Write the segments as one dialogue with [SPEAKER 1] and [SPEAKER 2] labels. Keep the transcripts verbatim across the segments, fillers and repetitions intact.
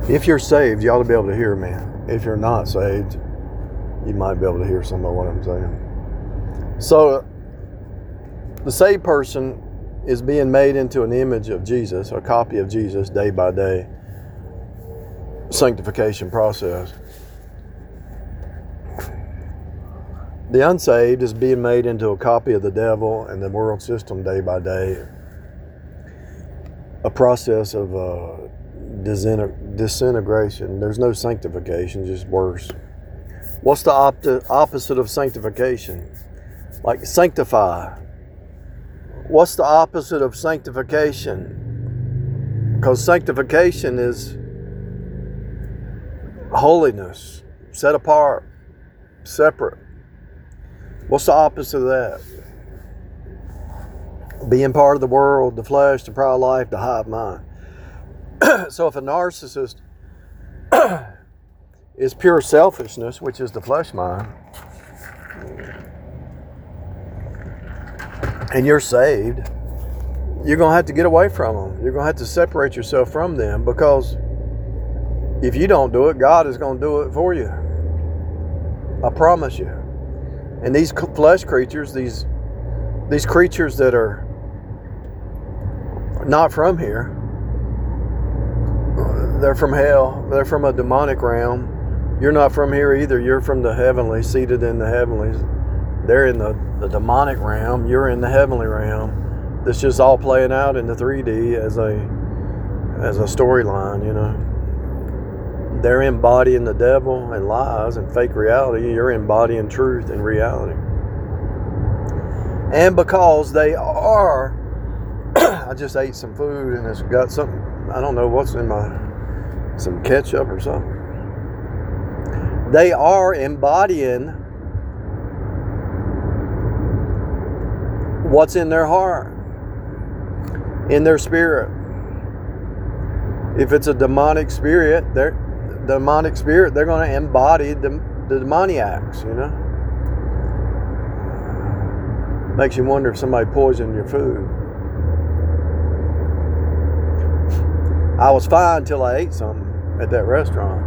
[SPEAKER 1] If you're saved, you ought to be able to hear me. If you're not saved, you might be able to hear some of what I'm saying. So, the saved person is being made into an image of Jesus, a copy of Jesus, day by day. Sanctification process. The unsaved is being made into a copy of the devil and the world system day by day. A process of uh, disintegration. There's no sanctification, just worse. What's the op- opposite of sanctification? Like sanctify. What's the opposite of sanctification? Because sanctification is holiness, set apart, separate. What's the opposite of that? Being part of the world, the flesh, the pride of life, the hive mind. So if a narcissist is pure selfishness, which is the flesh mind, and you're saved, you're going to have to get away from them. You're going to have to separate yourself from them, because if you don't do it, God is going to do it for you. I promise you. And these flesh creatures, these these creatures that are not from here, they're from hell. They're from a demonic realm. You're not from here either. You're from the heavenly, seated in the heavenlies. They're in the, the demonic realm. You're in the heavenly realm. That's just all playing out in the three D as a as a storyline, you know. They're embodying the devil and lies and fake reality. You're embodying truth and reality. And because they are, I just ate some food and it's got something, I don't know what's in my, some ketchup or something. They are embodying what's in their heart, in their spirit. If it's a demonic spirit, they're demonic spirit, they're going to embody the, the demoniacs, you know. Makes you wonder if somebody poisoned your food. I was fine till I ate something at that restaurant.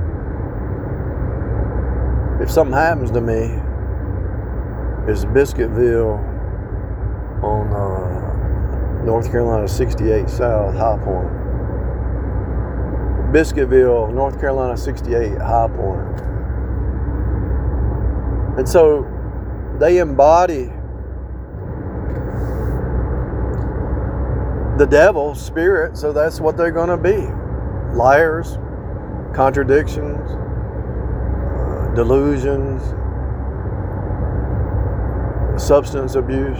[SPEAKER 1] If something happens to me, it's Biscuitville on uh, North Carolina sixty-eight South, High Point. Biscuitville, North Carolina sixty-eight, High Point. And so they embody the devil's spirit, so that's what they're going to be. Liars, contradictions, uh, delusions, substance abuse,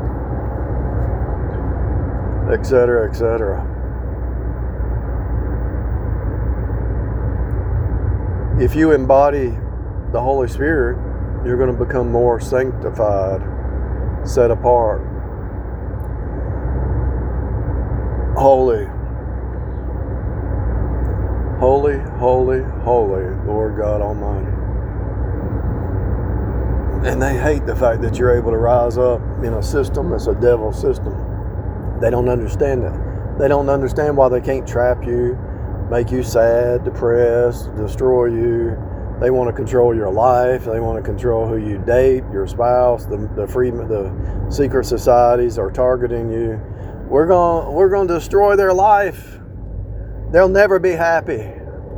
[SPEAKER 1] et cetera, et cetera. If you embody the Holy Spirit, you're going to become more sanctified, set apart, holy. Holy, holy, holy, Lord God Almighty. And they hate the fact that you're able to rise up in a system that's a devil system. They don't understand it. They don't understand why they can't trap you, make you sad, depressed, destroy you. They want to control your life. They want to control who you date, your spouse. The the free, the secret societies are targeting you. We're going we're going to destroy their life. They'll never be happy.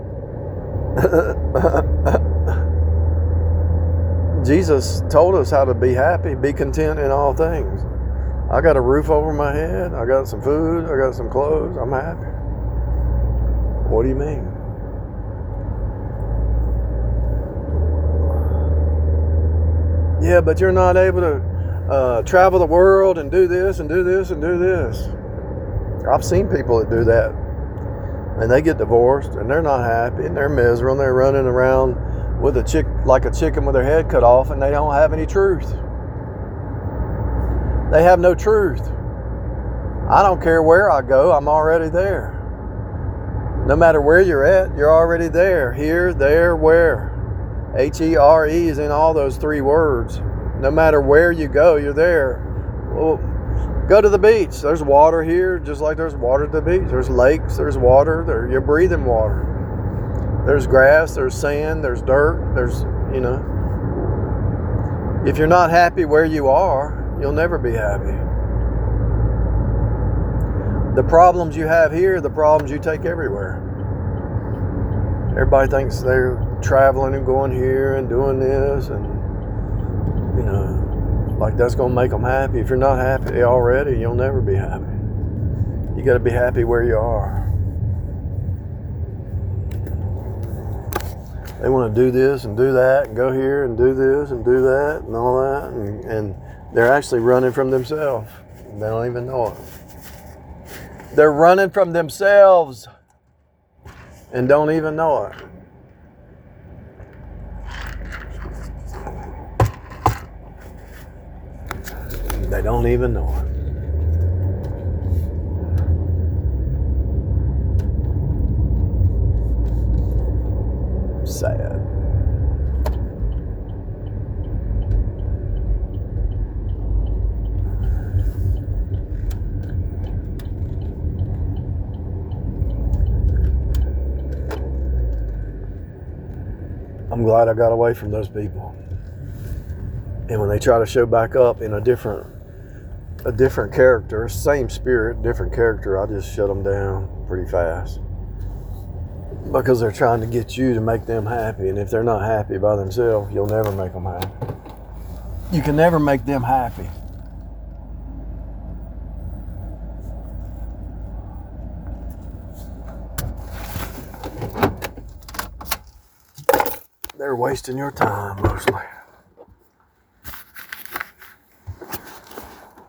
[SPEAKER 1] Jesus told us how to be happy, be content in all things. I got a roof over my head. I got some food. I got some clothes. I'm happy. What do you mean? Yeah, but you're not able to uh, travel the world and do this and do this and do this. I've seen people that do that. And they get divorced and they're not happy and they're miserable and they're running around with a chick like a chicken with their head cut off, and they don't have any truth. They have no truth. I don't care where I go, I'm already there. No matter where you're at, you're already there. Here, there, where. H E R E is in all those three words. No matter where you go, you're there. Well, go to the beach. There's water here, just like there's water at the beach. There's lakes, there's water. There, you're breathing water. There's grass, there's sand, there's dirt, there's, you know. If you're not happy where you are, you'll never be happy. The problems you have here are the problems you take everywhere. Everybody thinks they're traveling and going here and doing this, and, you know, like that's going to make them happy. If you're not happy already, you'll never be happy. You got to be happy where you are. They want to do this and do that and go here and do this and do that and all that. And, and they're actually running from themselves. They don't even know it. They're running from themselves and don't even know it. They don't even know it. Sad. I'm glad I got away from those people. And when they try to show back up in a different a different character, same spirit, different character, I just shut them down pretty fast. Because they're trying to get you to make them happy. And if they're not happy by themselves, you'll never make them happy. You can never make them happy. They're wasting your time mostly.